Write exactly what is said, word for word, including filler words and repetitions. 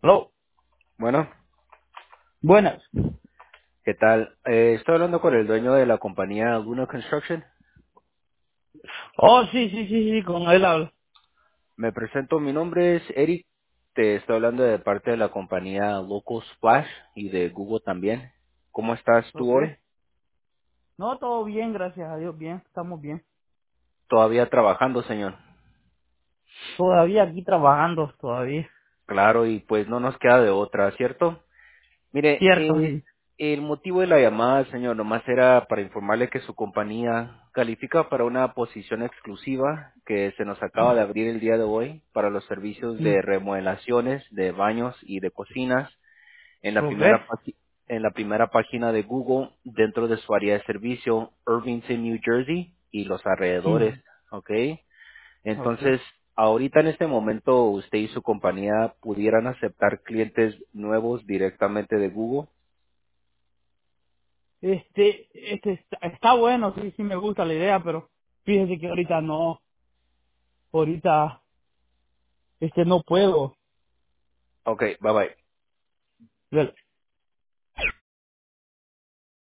Hello. Bueno, Buenas. ¿qué tal? Eh, estoy hablando con el dueño de la compañía Luna Construction. Oh, sí, sí, sí, sí, con él hablo. Me presento, mi nombre es Eric. Te estoy hablando de parte de la compañía Local Splash y de Google también. ¿Cómo estás tú Ok. hoy? No, todo bien, gracias a Dios, bien, estamos bien. Todavía trabajando, señor. Todavía aquí trabajando, todavía. Claro, y pues no nos queda de otra, ¿cierto? Mire, Cierto, eh, sí. el motivo de la llamada, señor, nomás era para informarle que su compañía califica para una posición exclusiva que se nos acaba de abrir el día de hoy para los servicios Mm. de remodelaciones de baños y de cocinas en la Ok. primera pagi- en la primera página de Google dentro de su área de servicio, Irvington, New Jersey y los alrededores, Mm. ¿ok? Ok. Entonces, ahorita en este momento usted y su compañía pudieran aceptar clientes nuevos directamente de Google. Este, este, está, está bueno, sí, sí me gusta la idea, pero fíjese que ahorita no, ahorita, este, no puedo. Ok, bye bye.